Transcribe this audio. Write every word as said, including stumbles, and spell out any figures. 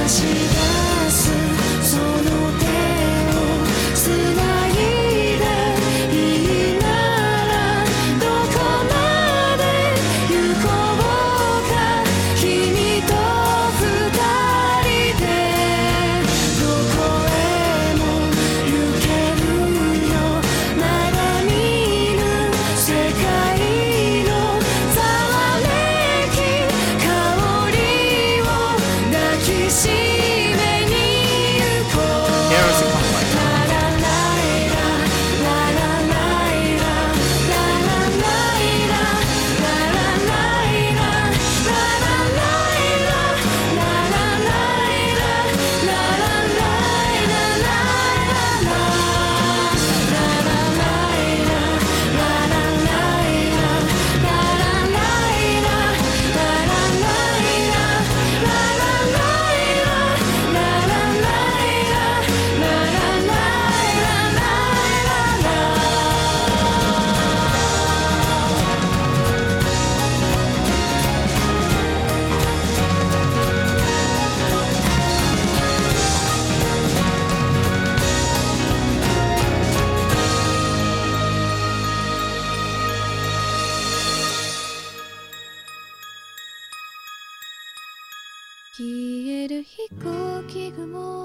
し出すその手をつないでいいならどこまで行こうか君と二人でどこへも行けるよまだ見ぬ世界のざわめき香りを抱きしめに行こう Here's a compliment. ララライラララライラララライラララライラララライラララライラララライララララララライラララライラララライラララライラララライラララライラララライラ消える飛行機雲